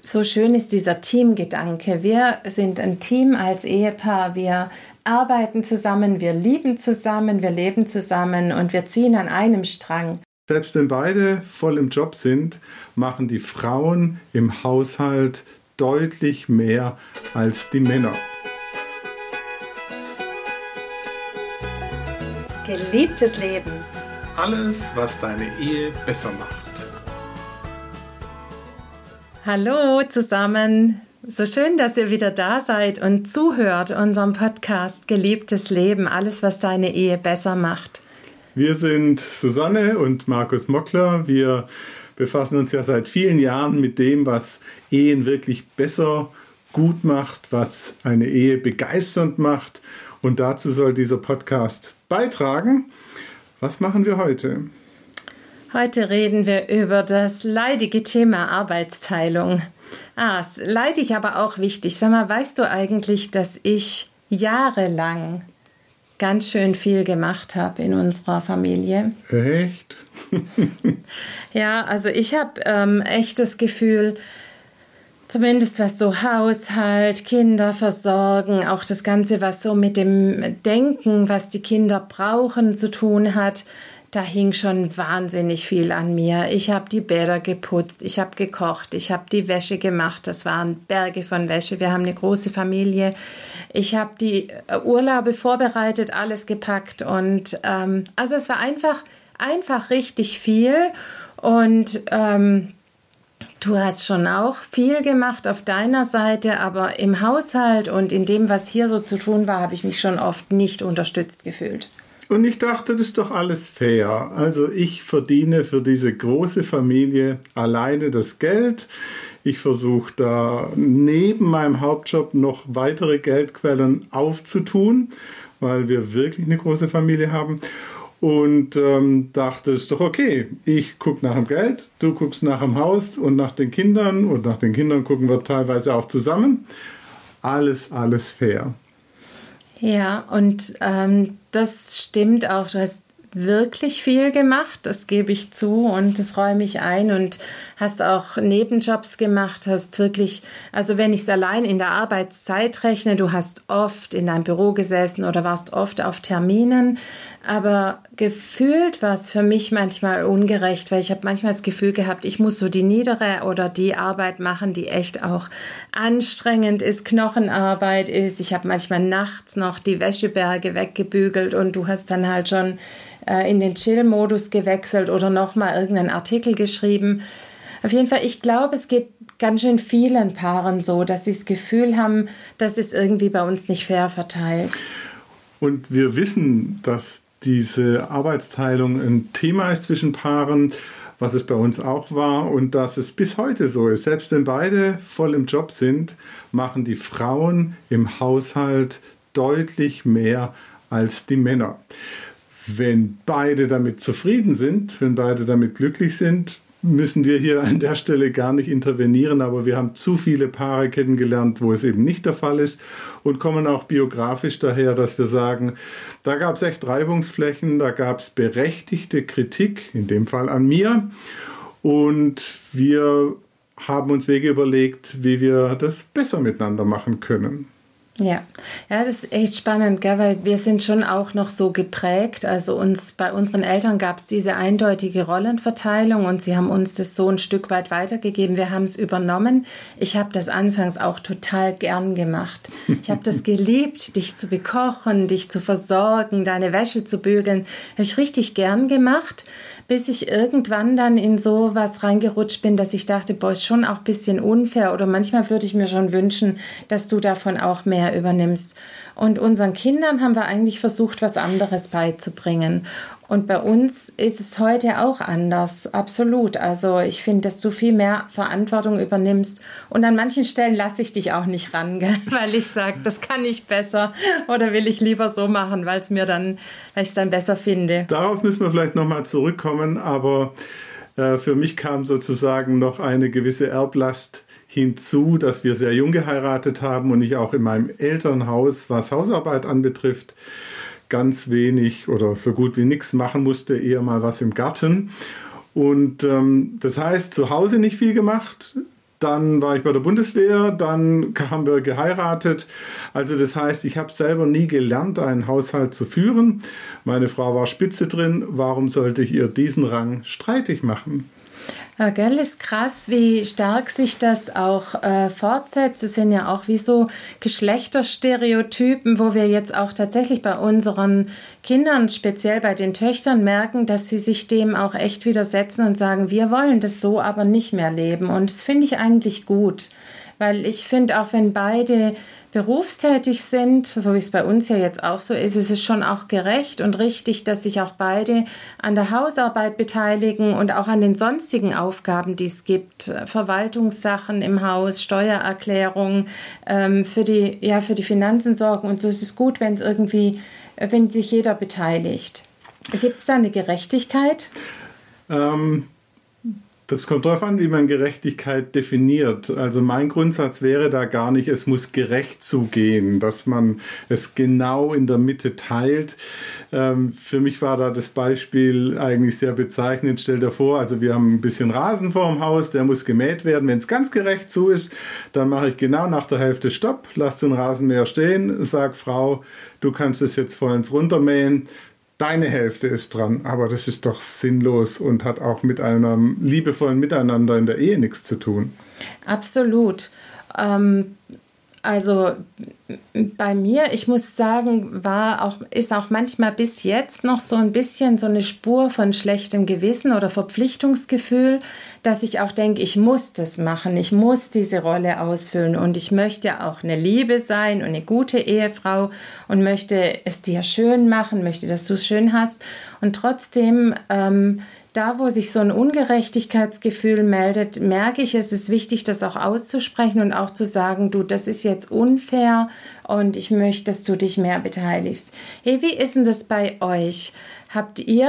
so schön ist dieser Teamgedanke. Wir sind ein Team als Ehepaar. Wir arbeiten zusammen, wir lieben zusammen, wir leben zusammen und wir ziehen an einem Strang. Selbst wenn beide voll im Job sind, machen die Frauen im Haushalt deutlich mehr als die Männer. Geliebtes Leben. Alles, was deine Ehe besser macht. Hallo zusammen. So schön, dass ihr wieder da seid und zuhört unserem Podcast Geliebtes Leben. Alles, was deine Ehe besser macht. Wir sind Susanne und Markus Mockler. Wir befassen uns ja seit vielen Jahren mit dem, was Ehen wirklich besser, gut macht, was eine Ehe begeisternd macht. Und dazu soll dieser Podcast beitragen. Was machen wir heute? Heute reden wir über das leidige Thema Arbeitsteilung. Ist leidig, aber auch wichtig. Sag mal, weißt du eigentlich, dass ich jahrelang ganz schön viel gemacht habe in unserer Familie? Echt? Ja, also ich habe echt das Gefühl, zumindest was so Haushalt, Kinder versorgen, auch das Ganze, was so mit dem Denken, was die Kinder brauchen, zu tun hat, da hing schon wahnsinnig viel an mir. Ich habe die Bäder geputzt, ich habe gekocht, ich habe die Wäsche gemacht. Das waren Berge von Wäsche. Wir haben eine große Familie. Ich habe die Urlaube vorbereitet, alles gepackt. Und also es war einfach richtig viel. Und du hast schon auch viel gemacht auf deiner Seite, aber im Haushalt und in dem, was hier so zu tun war, habe ich mich schon oft nicht unterstützt gefühlt. Und ich dachte, das ist doch alles fair. Also ich verdiene für diese große Familie alleine das Geld. Ich versuche da neben meinem Hauptjob noch weitere Geldquellen aufzutun, weil wir wirklich eine große Familie haben. Und dachte, es ist doch okay. Ich gucke nach dem Geld, du guckst nach dem Haus und nach den Kindern. Und nach den Kindern gucken wir teilweise auch zusammen. Alles fair. Ja, und das stimmt auch. Du hast wirklich viel gemacht, das gebe ich zu und das räume ich ein und hast auch Nebenjobs gemacht, hast wirklich, also wenn ich es allein in der Arbeitszeit rechne, du hast oft in deinem Büro gesessen oder warst oft auf Terminen, aber gefühlt war es für mich manchmal ungerecht, weil ich habe manchmal das Gefühl gehabt, ich muss so die niedere oder die Arbeit machen, die echt auch anstrengend ist, Knochenarbeit ist. Ich habe manchmal nachts noch die Wäscheberge weggebügelt und du hast dann halt schon in den Chill-Modus gewechselt oder nochmal irgendeinen Artikel geschrieben. Auf jeden Fall, ich glaube, es geht ganz schön vielen Paaren so, dass sie das Gefühl haben, das ist irgendwie bei uns nicht fair verteilt. Und wir wissen, dass diese Arbeitsteilung ein Thema ist zwischen Paaren, was es bei uns auch war und dass es bis heute so ist. Selbst wenn beide voll im Job sind, machen die Frauen im Haushalt deutlich mehr als die Männer. Wenn beide damit zufrieden sind, wenn beide damit glücklich sind, müssen wir hier an der Stelle gar nicht intervenieren, aber wir haben zu viele Paare kennengelernt, wo es eben nicht der Fall ist und kommen auch biografisch daher, dass wir sagen, da gab es echt Reibungsflächen, da gab es berechtigte Kritik, in dem Fall an mir, und wir haben uns Wege überlegt, wie wir das besser miteinander machen können. Ja, das ist echt spannend, gell? Weil wir sind schon auch noch so geprägt. Also bei unseren Eltern gab es diese eindeutige Rollenverteilung und sie haben uns das so ein Stück weit weitergegeben. Wir haben es übernommen. Ich habe das anfangs auch total gern gemacht. Ich habe das geliebt, dich zu bekochen, dich zu versorgen, deine Wäsche zu bügeln. Habe ich richtig gern gemacht, bis ich irgendwann dann in so was reingerutscht bin, dass ich dachte, boah, ist schon auch ein bisschen unfair oder manchmal würde ich mir schon wünschen, dass du davon auch mehr übernimmst. Und unseren Kindern haben wir eigentlich versucht, was anderes beizubringen. Und bei uns ist es heute auch anders, absolut. Also ich finde, dass du viel mehr Verantwortung übernimmst. Und an manchen Stellen lasse ich dich auch nicht ran, gell? Weil ich sage, das kann ich besser oder will ich lieber so machen, weil ich es dann besser finde. Darauf müssen wir vielleicht nochmal zurückkommen, aber für mich kam sozusagen noch eine gewisse Erblast hinzu, dass wir sehr jung geheiratet haben und ich auch in meinem Elternhaus, was Hausarbeit anbetrifft, ganz wenig oder so gut wie nichts machen musste, eher mal was im Garten. Und das heißt, zu Hause nicht viel gemacht, dann war ich bei der Bundeswehr, dann haben wir geheiratet. Also das heißt, ich habe selber nie gelernt, einen Haushalt zu führen. Meine Frau war spitze drin. Warum sollte ich ihr diesen Rang streitig machen? Ja, gell, ist krass, wie stark sich das auch fortsetzt. Es sind ja auch wie so Geschlechterstereotypen, wo wir jetzt auch tatsächlich bei unseren Kindern, speziell bei den Töchtern, merken, dass sie sich dem auch echt widersetzen und sagen, wir wollen das so aber nicht mehr leben. Und das finde ich eigentlich gut, weil ich finde, auch wenn beide berufstätig sind, so wie es bei uns ja jetzt auch so ist, ist es schon auch gerecht und richtig, dass sich auch beide an der Hausarbeit beteiligen und auch an den sonstigen Aufgaben, die es gibt. Verwaltungssachen im Haus, Steuererklärung, für die Finanzen sorgen. Und so ist es gut, wenn sich jeder beteiligt. Gibt es da eine Gerechtigkeit? Das kommt darauf an, wie man Gerechtigkeit definiert. Also mein Grundsatz wäre da gar nicht, es muss gerecht zugehen, dass man es genau in der Mitte teilt. Für mich war da das Beispiel eigentlich sehr bezeichnend. Stell dir vor, also wir haben ein bisschen Rasen vor dem Haus, der muss gemäht werden. Wenn es ganz gerecht zu ist, dann mache ich genau nach der Hälfte Stopp, lass den Rasenmäher stehen, sag Frau, du kannst es jetzt vollends runtermähen. Deine Hälfte ist dran, aber das ist doch sinnlos und hat auch mit einem liebevollen Miteinander in der Ehe nichts zu tun. Absolut. Also bei mir, ich muss sagen, ist auch manchmal bis jetzt noch so ein bisschen so eine Spur von schlechtem Gewissen oder Verpflichtungsgefühl, dass ich auch denke, ich muss das machen, ich muss diese Rolle ausfüllen und ich möchte auch eine Liebe sein und eine gute Ehefrau und möchte es dir schön machen, möchte, dass du es schön hast. Und trotzdem da, wo sich so ein Ungerechtigkeitsgefühl meldet, merke ich, es ist wichtig, das auch auszusprechen und auch zu sagen, du, das ist jetzt unfair und ich möchte, dass du dich mehr beteiligst. Hey, wie ist denn das bei euch? Habt ihr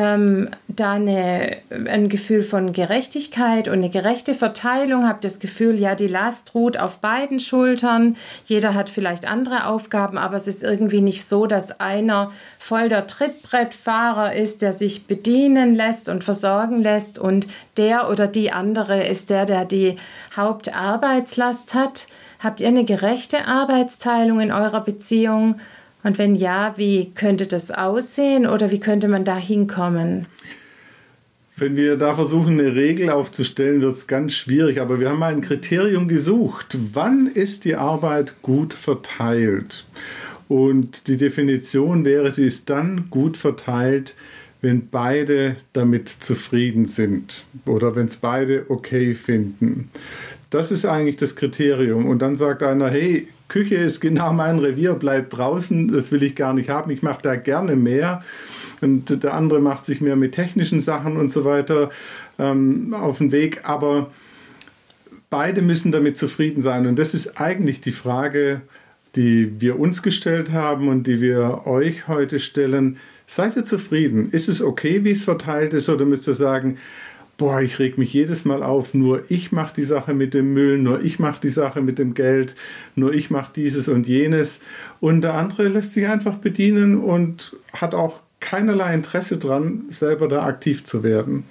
da ein Gefühl von Gerechtigkeit und eine gerechte Verteilung? Habt ihr das Gefühl, ja, die Last ruht auf beiden Schultern? Jeder hat vielleicht andere Aufgaben, aber es ist irgendwie nicht so, dass einer voll der Trittbrettfahrer ist, der sich bedienen lässt und versorgen lässt und der oder die andere ist der die Hauptarbeitslast hat. Habt ihr eine gerechte Arbeitsteilung in eurer Beziehung? Und wenn ja, wie könnte das aussehen oder wie könnte man da hinkommen? Wenn wir da versuchen, eine Regel aufzustellen, wird es ganz schwierig. Aber wir haben mal ein Kriterium gesucht. Wann ist die Arbeit gut verteilt? Und die Definition wäre, sie ist dann gut verteilt, wenn beide damit zufrieden sind oder wenn es beide okay finden. Das ist eigentlich das Kriterium. Und dann sagt einer, hey, Küche ist genau mein Revier, bleib draußen, das will ich gar nicht haben, ich mache da gerne mehr. Und der andere macht sich mehr mit technischen Sachen und so weiter auf den Weg. Aber beide müssen damit zufrieden sein. Und das ist eigentlich die Frage, die wir uns gestellt haben und die wir euch heute stellen. Seid ihr zufrieden? Ist es okay, wie es verteilt ist? Oder müsst ihr sagen, boah, ich reg mich jedes Mal auf, nur ich mache die Sache mit dem Müll, nur ich mache die Sache mit dem Geld, nur ich mache dieses und jenes. Und der andere lässt sich einfach bedienen und hat auch keinerlei Interesse dran, selber da aktiv zu werden.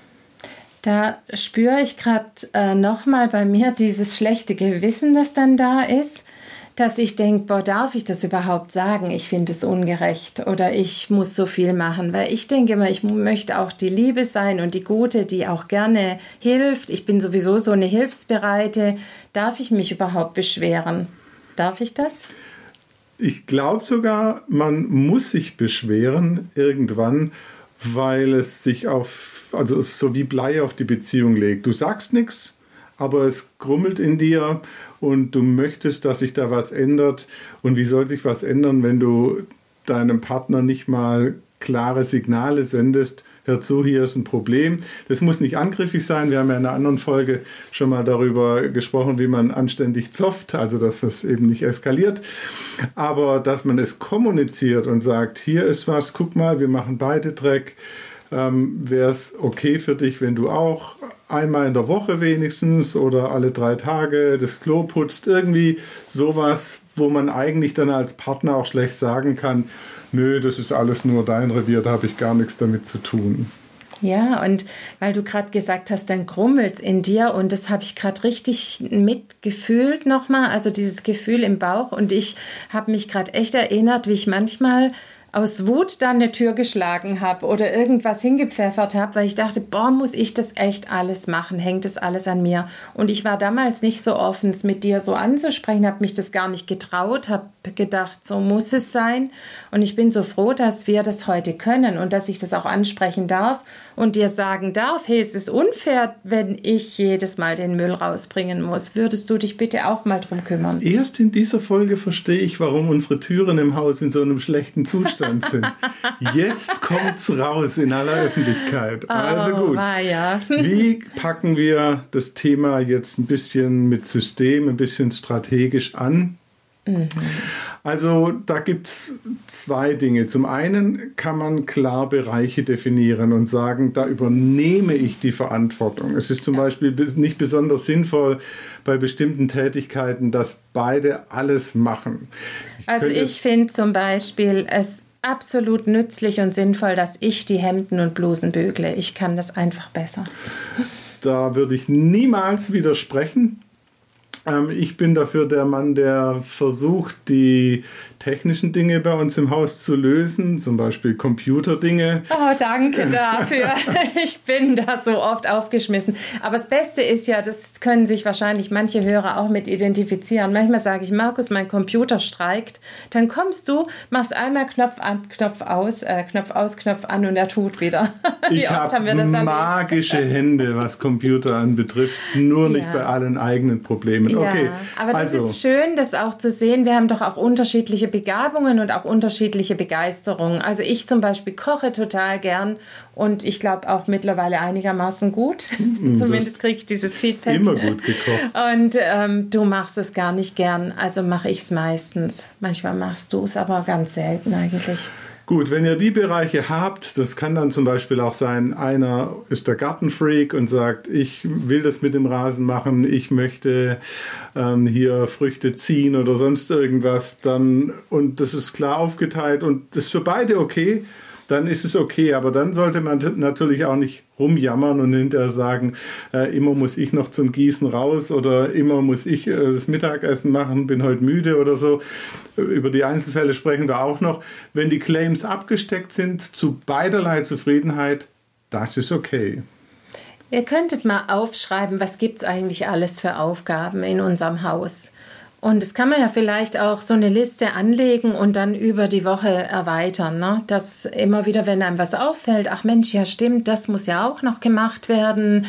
Da spüre ich gerade nochmal bei mir dieses schlechte Gewissen, das dann da ist, dass ich denke, boah, darf ich das überhaupt sagen? Ich finde es ungerecht oder ich muss so viel machen, weil ich denke immer, ich möchte auch die Liebe sein und die Gute, die auch gerne hilft. Ich bin sowieso so eine Hilfsbereite. Darf ich mich überhaupt beschweren? Darf ich das? Ich glaube sogar, man muss sich beschweren irgendwann, weil es sich also so wie Blei auf die Beziehung legt. Du sagst nichts, aber es grummelt in dir und du möchtest, dass sich da was ändert. Und wie soll sich was ändern, wenn du deinem Partner nicht mal klare Signale sendest? Hör zu, hier ist ein Problem. Das muss nicht angriffig sein. Wir haben ja in einer anderen Folge schon mal darüber gesprochen, wie man anständig zofft, also dass es eben nicht eskaliert. Aber dass man es kommuniziert und sagt, hier ist was, guck mal, wir machen beide Dreck. Wäre es okay für dich, wenn du auch einmal in der Woche wenigstens oder alle 3 Tage das Klo putzt? Irgendwie sowas, wo man eigentlich dann als Partner auch schlecht sagen kann, nö, das ist alles nur dein Revier, da habe ich gar nichts damit zu tun. Ja, und weil du gerade gesagt hast, dann grummelt's in dir und das habe ich gerade richtig mitgefühlt nochmal, also dieses Gefühl im Bauch und ich habe mich gerade echt erinnert, wie ich manchmal aus Wut dann eine Tür geschlagen habe oder irgendwas hingepfeffert habe, weil ich dachte, boah, muss ich das echt alles machen? Hängt das alles an mir? Und ich war damals nicht so offen, es mit dir so anzusprechen, habe mich das gar nicht getraut, habe gedacht, so muss es sein. Und ich bin so froh, dass wir das heute können und dass ich das auch ansprechen darf und dir sagen darf, hey, es ist unfair, wenn ich jedes Mal den Müll rausbringen muss. Würdest du dich bitte auch mal drum kümmern? Erst in dieser Folge verstehe ich, warum unsere Türen im Haus in so einem schlechten Zustand sind. Jetzt kommt's raus in aller Öffentlichkeit. Also gut. Ja. Wie packen wir das Thema jetzt ein bisschen mit System, ein bisschen strategisch an? Also da gibt es zwei Dinge. Zum einen kann man klar Bereiche definieren und sagen, da übernehme ich die Verantwortung. Es ist zum Beispiel nicht besonders sinnvoll bei bestimmten Tätigkeiten, dass beide alles machen. Ich finde zum Beispiel es absolut nützlich und sinnvoll, dass ich die Hemden und Blusen bügle. Ich kann das einfach besser. Da würde ich niemals widersprechen. Ich bin dafür der Mann, der versucht, die technischen Dinge bei uns im Haus zu lösen, zum Beispiel Computerdinge. Oh, danke dafür. Ich bin da so oft aufgeschmissen. Aber das Beste ist ja, das können sich wahrscheinlich manche Hörer auch mit identifizieren. Manchmal sage ich, Markus, mein Computer streikt. Dann kommst du, machst einmal Knopf an, Knopf aus, Knopf an und er tut wieder. Ich habe magische Hände, was Computer anbetrifft, nur nicht bei allen eigenen Problemen. Okay, ja, aber das ist schön, das auch zu sehen. Wir haben doch auch unterschiedliche Begabungen und auch unterschiedliche Begeisterungen. Also ich zum Beispiel koche total gern und ich glaube auch mittlerweile einigermaßen gut. Zumindest kriege ich dieses Feedback. Immer gut gekocht. Und du machst es gar nicht gern, also mache ich es meistens. Manchmal machst du es, aber ganz selten eigentlich. Gut, wenn ihr die Bereiche habt, das kann dann zum Beispiel auch sein, einer ist der Gartenfreak und sagt, ich will das mit dem Rasen machen, ich möchte hier Früchte ziehen oder sonst irgendwas, dann, und das ist klar aufgeteilt und das ist für beide okay, dann ist es okay. Aber dann sollte man natürlich auch nicht rumjammern und hinterher sagen, immer muss ich noch zum Gießen raus oder immer muss ich das Mittagessen machen, bin heute müde oder so. Über die Einzelfälle sprechen wir auch noch. Wenn die Claims abgesteckt sind, zu beiderlei Zufriedenheit, das ist okay. Ihr könntet mal aufschreiben, was gibt es eigentlich alles für Aufgaben in unserem Haus. Und das kann man ja vielleicht auch so eine Liste anlegen und dann über die Woche erweitern, ne? Dass immer wieder, wenn einem was auffällt, ach Mensch, ja stimmt, das muss ja auch noch gemacht werden,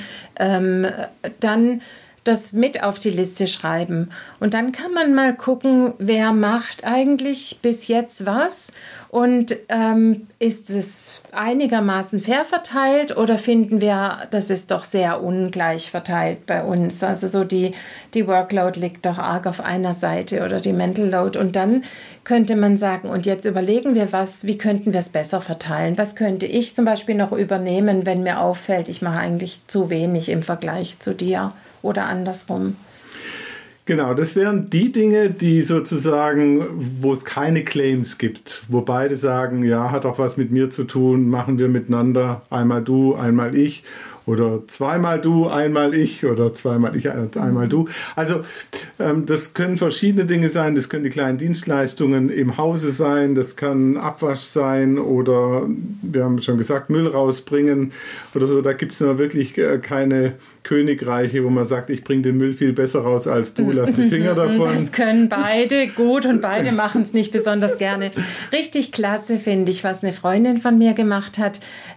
dann das mit auf die Liste schreiben. Und dann kann man mal gucken, wer macht eigentlich bis jetzt was und ist es einigermaßen fair verteilt oder finden wir, das ist doch sehr ungleich verteilt bei uns. Also so die Workload liegt doch arg auf einer Seite oder die Mental Load. Und dann könnte man sagen, und jetzt überlegen wir wie könnten wir es besser verteilen? Was könnte ich zum Beispiel noch übernehmen, wenn mir auffällt, ich mache eigentlich zu wenig im Vergleich zu dir? Oder andersrum. Genau, das wären die Dinge, die sozusagen, wo es keine Claims gibt, wo beide sagen, ja, hat auch was mit mir zu tun, machen wir miteinander, einmal du, einmal ich oder zweimal du, einmal ich oder zweimal ich, einmal du. Also das können verschiedene Dinge sein, das können die kleinen Dienstleistungen im Hause sein, das kann Abwasch sein oder, wir haben schon gesagt, Müll rausbringen oder so. Da gibt es wirklich keine Königreiche, wo man sagt, ich bringe den Müll viel besser raus als du, lass die Finger davon. Das können beide gut und beide machen es nicht besonders gerne. Richtig klasse finde ich, was eine Freundin von mir gemacht hat.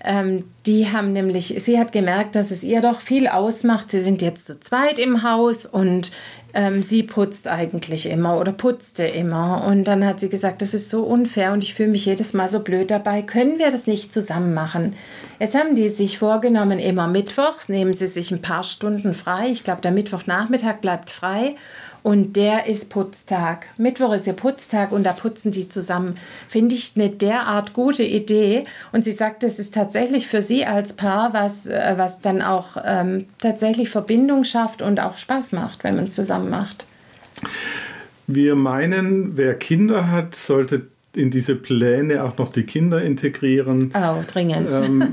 Sie hat gemerkt, dass es ihr doch viel ausmacht. Sie sind jetzt zu zweit im Haus und sie putzt eigentlich immer oder putzte immer. Und dann hat sie gesagt, das ist so unfair und ich fühle mich jedes Mal so blöd dabei. Können wir das nicht zusammen machen? Jetzt haben die sich vorgenommen, immer mittwochs nehmen sie sich ein paar Stunden frei. Ich glaube, der Mittwochnachmittag bleibt frei. Und der ist Putztag. Mittwoch ist ihr Putztag und da putzen die zusammen. Finde ich eine derart gute Idee. Und sie sagt, es ist tatsächlich für sie als Paar, was dann auch tatsächlich Verbindung schafft und auch Spaß macht, wenn man es zusammen macht. Wir meinen, wer Kinder hat, sollte in diese Pläne auch noch die Kinder integrieren. Oh, dringend.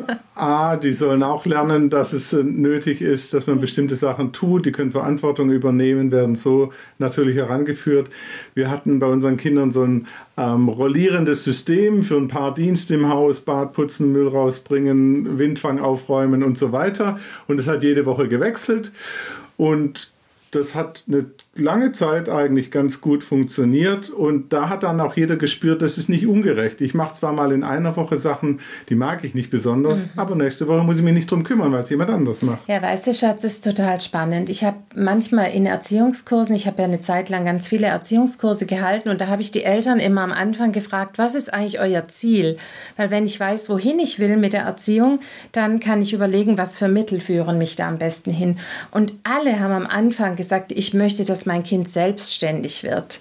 Die sollen auch lernen, dass es nötig ist, dass man bestimmte Sachen tut. Die können Verantwortung übernehmen, werden so natürlich herangeführt. Wir hatten bei unseren Kindern so ein rollierendes System für ein paar Dienste im Haus, Bad putzen, Müll rausbringen, Windfang aufräumen und so weiter. Und es hat jede Woche gewechselt. Und das hat eine lange Zeit eigentlich ganz gut funktioniert und da hat dann auch jeder gespürt, das ist nicht ungerecht. Ich mache zwar mal in einer Woche Sachen, die mag ich nicht besonders, aber nächste Woche muss ich mich nicht drum kümmern, weil es jemand anders macht. Ja, weißt du, Schatz, das ist total spannend. Ich habe manchmal in Erziehungskursen, ich habe ja eine Zeit lang ganz viele Erziehungskurse gehalten und da habe ich die Eltern immer am Anfang gefragt, was ist eigentlich euer Ziel? Weil wenn ich weiß, wohin ich will mit der Erziehung, dann kann ich überlegen, was für Mittel führen mich da am besten hin. Und alle haben am Anfang gesagt, ich möchte, dass mein Kind selbstständig wird.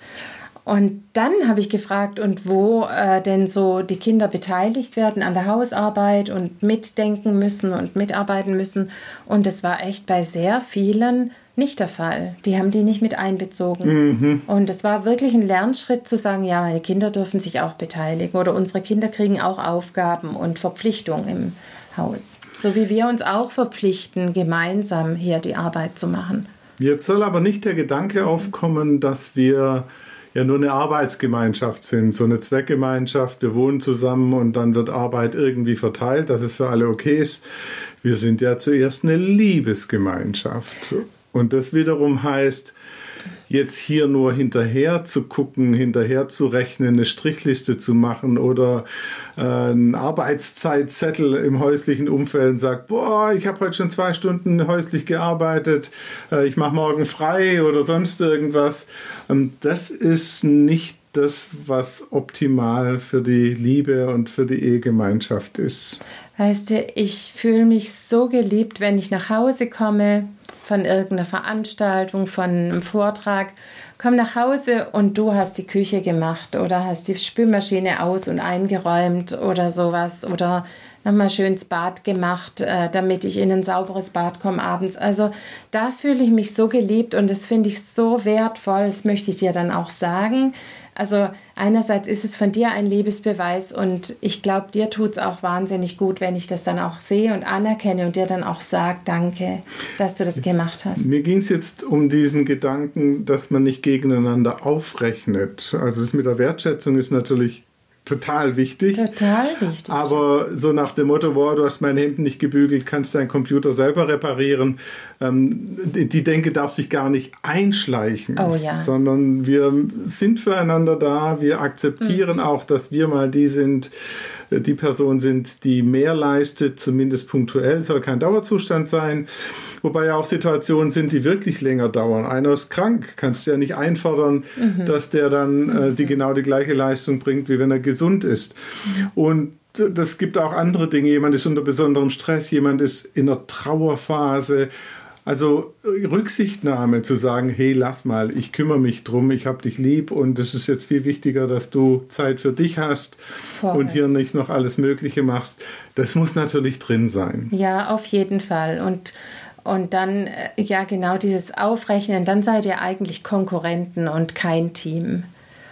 Und dann habe ich gefragt, und wo denn so die Kinder beteiligt werden an der Hausarbeit und mitdenken müssen und mitarbeiten müssen. Und das war echt bei sehr vielen nicht der Fall. Die haben die nicht mit einbezogen. Und es war wirklich ein Lernschritt zu sagen, ja, meine Kinder dürfen sich auch beteiligen oder unsere Kinder kriegen auch Aufgaben und Verpflichtungen im Haus. So wie wir uns auch verpflichten, gemeinsam hier die Arbeit zu machen. Jetzt soll aber nicht der Gedanke aufkommen, dass wir ja nur eine Arbeitsgemeinschaft sind, so eine Zweckgemeinschaft. Wir wohnen zusammen und dann wird Arbeit irgendwie verteilt, dass es für alle okay ist. Wir sind ja zuerst eine Liebesgemeinschaft. Und das wiederum heißt, jetzt hier nur hinterher zu gucken, hinterher zu rechnen, eine Strichliste zu machen oder einen Arbeitszeitzettel im häuslichen Umfeld und sagt, boah, ich habe heute schon 2 Stunden häuslich gearbeitet, ich mache morgen frei oder sonst irgendwas. Das ist nicht das, was optimal für die Liebe und für die Ehegemeinschaft ist. Weißt du, ich fühle mich so geliebt, wenn ich nach Hause komme von irgendeiner Veranstaltung, von einem Vortrag, komm nach Hause und du hast die Küche gemacht oder hast die Spülmaschine aus- und eingeräumt oder sowas oder nochmal schön ins Bad gemacht, damit ich in ein sauberes Bad komme abends. Also da fühle ich mich so geliebt und das finde ich so wertvoll, das möchte ich dir dann auch sagen. Also einerseits ist es von dir ein Liebesbeweis und ich glaube, dir tut es auch wahnsinnig gut, wenn ich das dann auch sehe und anerkenne und dir dann auch sage, danke, dass du das gemacht hast. Mir ging es jetzt um diesen Gedanken, dass man nicht gegeneinander aufrechnet. Also das mit der Wertschätzung ist natürlich total wichtig. Total wichtig. Aber so nach dem Motto, wow, du hast mein Hemd nicht gebügelt, kannst deinen Computer selber reparieren. Die Denke darf sich gar nicht einschleichen, sondern wir sind füreinander da. Wir akzeptieren auch, dass wir mal die Person sind, die mehr leistet, zumindest punktuell, soll kein Dauerzustand sein. Wobei ja auch Situationen sind, die wirklich länger dauern. Einer ist krank, kannst du ja nicht einfordern, dass der dann genau die gleiche Leistung bringt, wie wenn er gesund ist. Und das gibt auch andere Dinge. Jemand ist unter besonderem Stress, jemand ist in einer Trauerphase. Also Rücksichtnahme zu sagen, hey, lass mal, ich kümmere mich drum, ich habe dich lieb und es ist jetzt viel wichtiger, dass du Zeit für dich hast und hier nicht noch alles Mögliche machst. Das muss natürlich drin sein. Ja, auf jeden Fall. Und dann, ja genau, dieses Aufrechnen, dann seid ihr eigentlich Konkurrenten und kein Team.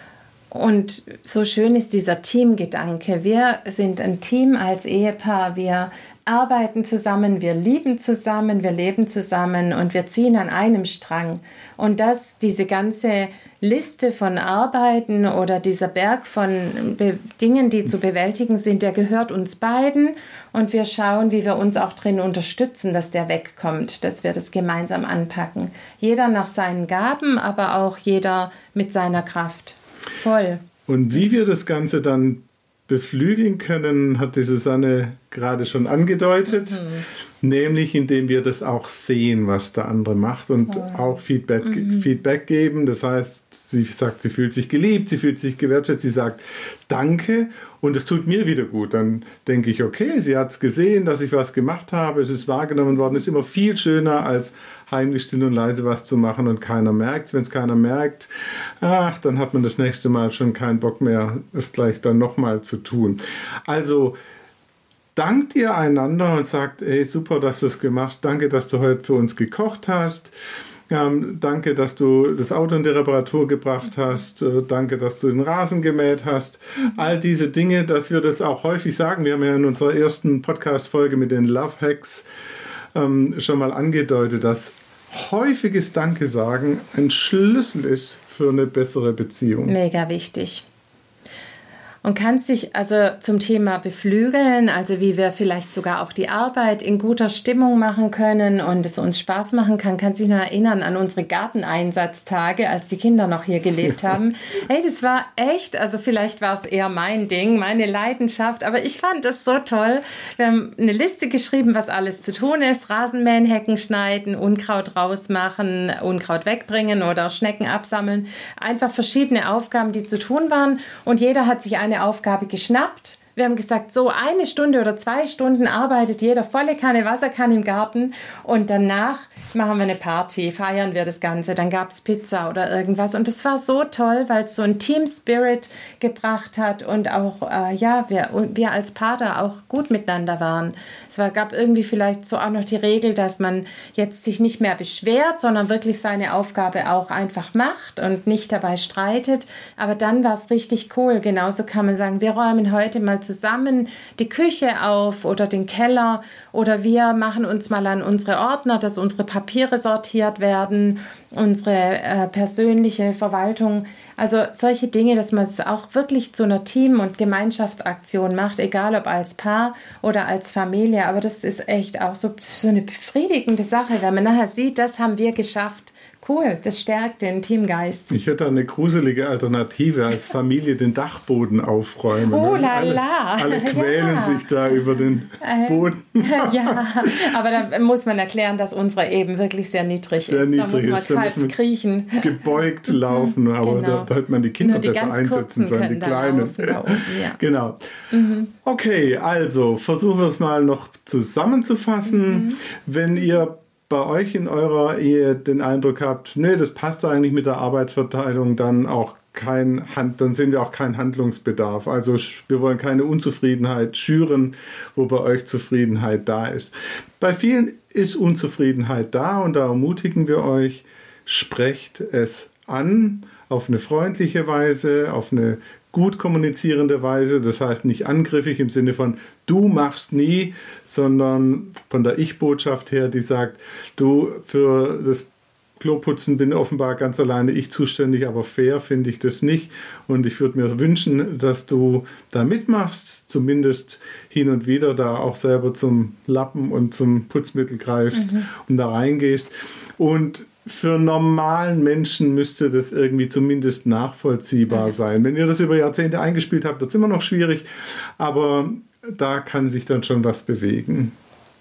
Und so schön ist dieser Teamgedanke. Wir sind ein Team als Ehepaar, wir arbeiten zusammen, wir lieben zusammen, wir leben zusammen und wir ziehen an einem Strang. Und diese ganze Liste von Arbeiten oder dieser Berg von Dingen, die zu bewältigen sind, der gehört uns beiden und wir schauen, wie wir uns auch drin unterstützen, dass der wegkommt, dass wir das gemeinsam anpacken. Jeder nach seinen Gaben, aber auch jeder mit seiner Kraft. Voll. Und wie wir das Ganze dann beflügeln können, hat die Susanne gerade schon angedeutet, nämlich indem wir das auch sehen, was der andere macht und auch Feedback geben. Das heißt, sie sagt, sie fühlt sich geliebt, sie fühlt sich gewertschätzt, sie sagt Danke und es tut mir wieder gut. Dann denke ich, okay, sie hat es gesehen, dass ich was gemacht habe, es ist wahrgenommen worden. Es ist immer viel schöner, als heimlich still und leise was zu machen und keiner merkt. Wenn es keiner merkt, dann hat man das nächste Mal schon keinen Bock mehr, es gleich dann nochmal zu tun. Also dankt ihr einander und sagt, ey, super, dass du es gemacht hast. Danke, dass du heute für uns gekocht hast. Danke, dass du das Auto in die Reparatur gebracht hast. Danke, dass du den Rasen gemäht hast. All diese Dinge, dass wir das auch häufig sagen. Wir haben ja in unserer ersten Podcast-Folge mit den Love Hacks schon mal angedeutet, dass häufiges Danke sagen ein Schlüssel ist für eine bessere Beziehung. Mega wichtig. Und kannst dich also zum Thema beflügeln, also wie wir vielleicht sogar auch die Arbeit in guter Stimmung machen können und es uns Spaß machen kann, kannst dich noch erinnern an unsere Garteneinsatztage, als die Kinder noch hier gelebt haben. Hey, das war echt, also vielleicht war es eher mein Ding, meine Leidenschaft, aber ich fand es so toll. Wir haben eine Liste geschrieben, was alles zu tun ist. Rasenmähen, Hecken schneiden, Unkraut rausmachen, Unkraut wegbringen oder Schnecken absammeln. Einfach verschiedene Aufgaben, die zu tun waren und jeder hat sich eine Aufgabe geschnappt. Wir haben gesagt, so 1 Stunde oder 2 Stunden arbeitet jeder volle Kanne Wasserkanne im Garten und danach machen wir eine Party, feiern wir das Ganze. Dann gab es Pizza oder irgendwas und das war so toll, weil es so ein Team-Spirit gebracht hat und auch, wir als Pater auch gut miteinander waren. Gab irgendwie vielleicht so auch noch die Regel, dass man jetzt sich nicht mehr beschwert, sondern wirklich seine Aufgabe auch einfach macht und nicht dabei streitet. Aber dann war es richtig cool. Genauso kann man sagen, wir räumen heute mal zusammen die Küche auf oder den Keller oder wir machen uns mal an unsere Ordner, dass unsere Papiere sortiert werden, unsere persönliche Verwaltung. Also solche Dinge, dass man es auch wirklich zu einer Team- und Gemeinschaftsaktion macht, egal ob als Paar oder als Familie. Aber das ist echt auch so eine befriedigende Sache, wenn man nachher sieht, das haben wir geschafft. Cool, das stärkt den Teamgeist. Ich hätte eine gruselige Alternative, als Familie den Dachboden aufräumen. Oh la la. Alle quälen sich da über den Boden. Ja, aber da muss man erklären, dass unsere eben wirklich sehr niedrig ist. Da muss man halb kriechen. Gebeugt laufen, aber da hat man die Kinder besser einsetzen sollen, die Kleinen. Genau. Okay, also versuchen wir es mal noch zusammenzufassen. Wenn ihr bei euch in eurer Ehe den Eindruck habt, nee, das passt eigentlich mit der Arbeitsverteilung, dann sehen wir auch keinen Handlungsbedarf. Also wir wollen keine Unzufriedenheit schüren, wo bei euch Zufriedenheit da ist. Bei vielen ist Unzufriedenheit da und da ermutigen wir euch, sprecht es an auf eine freundliche Weise, auf eine gut kommunizierende Weise, das heißt nicht angriffig im Sinne von du machst nie, sondern von der Ich-Botschaft her, die sagt, du, für das Kloputzen bin offenbar ganz alleine ich zuständig, aber fair finde ich das nicht und ich würde mir wünschen, dass du da mitmachst, zumindest hin und wieder da auch selber zum Lappen und zum Putzmittel greifst und da reingehst. Und für normalen Menschen müsste das irgendwie zumindest nachvollziehbar sein. Wenn ihr das über Jahrzehnte eingespielt habt, wird es immer noch schwierig, aber da kann sich dann schon was bewegen.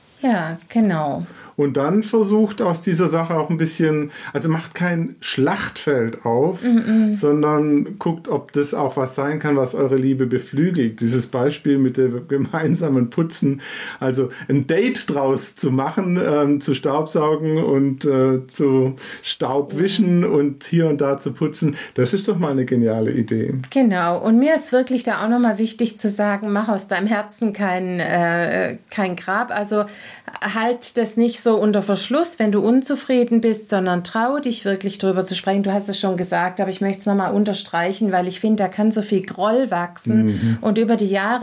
Ja, genau. Und dann versucht aus dieser Sache auch ein bisschen, also macht kein Schlachtfeld auf, sondern guckt, ob das auch was sein kann, was eure Liebe beflügelt. Dieses Beispiel mit dem gemeinsamen Putzen, also ein Date draus zu machen, zu Staubsaugen und zu Staubwischen und hier und da zu putzen, das ist doch mal eine geniale Idee. Genau, und mir ist wirklich da auch nochmal wichtig zu sagen, mach aus deinem Herzen kein Grab, also halt das nicht so unter Verschluss, wenn du unzufrieden bist, sondern trau dich wirklich drüber zu sprechen. Du hast es schon gesagt, aber ich möchte es nochmal unterstreichen, weil ich finde, da kann so viel Groll wachsen und über die Jahre,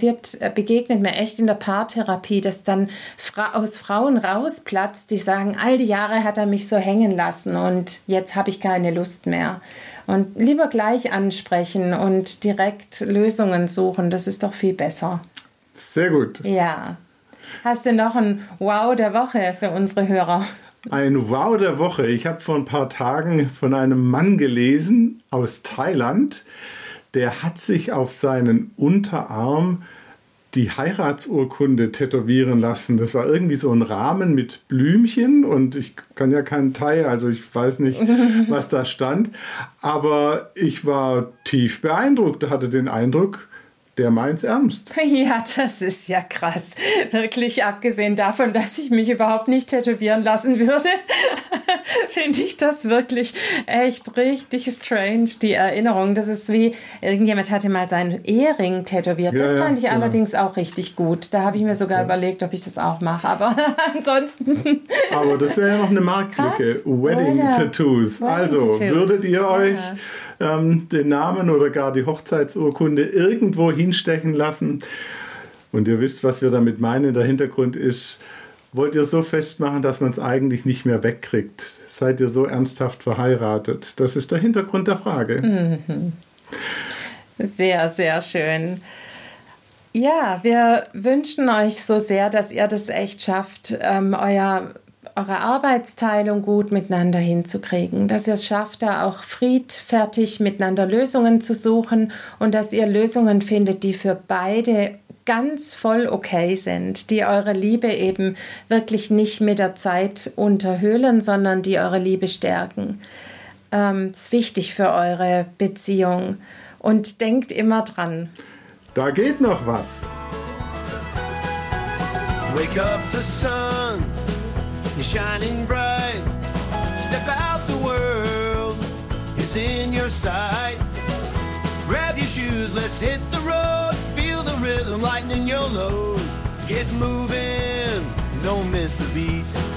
begegnet mir echt in der Paartherapie, dass dann aus Frauen rausplatzt, die sagen, all die Jahre hat er mich so hängen lassen und jetzt habe ich keine Lust mehr. Und lieber gleich ansprechen und direkt Lösungen suchen, das ist doch viel besser. Sehr gut. Ja. Hast du noch ein Wow der Woche für unsere Hörer? Ein Wow der Woche. Ich habe vor ein paar Tagen von einem Mann gelesen aus Thailand, der hat sich auf seinen Unterarm die Heiratsurkunde tätowieren lassen. Das war irgendwie so ein Rahmen mit Blümchen und ich kann ja keinen Thai, also ich weiß nicht, was da stand. Aber ich war tief beeindruckt, hatte den Eindruck, der meint's ernst. Ja, das ist ja krass. Wirklich, abgesehen davon, dass ich mich überhaupt nicht tätowieren lassen würde, finde ich das wirklich echt richtig strange, die Erinnerung. Das ist wie, irgendjemand hatte mal seinen Ehering tätowiert. Das fand ich allerdings auch richtig gut. Da habe ich mir sogar überlegt, ob ich das auch mache. Aber ansonsten... Aber das wäre ja noch eine Marktlücke. Wedding-Tattoos. Also, würdet ihr euch den Namen oder gar die Hochzeitsurkunde irgendwo hinstechen lassen? Und ihr wisst, was wir damit meinen. Der Hintergrund ist, wollt ihr so festmachen, dass man es eigentlich nicht mehr wegkriegt? Seid ihr so ernsthaft verheiratet? Das ist der Hintergrund der Frage. Sehr, sehr schön. Ja, wir wünschen euch so sehr, dass ihr das echt schafft, eure Arbeitsteilung gut miteinander hinzukriegen, dass ihr es schafft, da auch friedfertig miteinander Lösungen zu suchen und dass ihr Lösungen findet, die für beide ganz voll okay sind, die eure Liebe eben wirklich nicht mit der Zeit unterhöhlen, sondern die eure Liebe stärken. Ist wichtig für eure Beziehung und denkt immer dran. Da geht noch was. Wake up, the sun is shining bright. Step out, the world is in your sight. Grab your shoes, let's hit the road. Feel the rhythm, lighten your load. Get moving, don't miss the beat.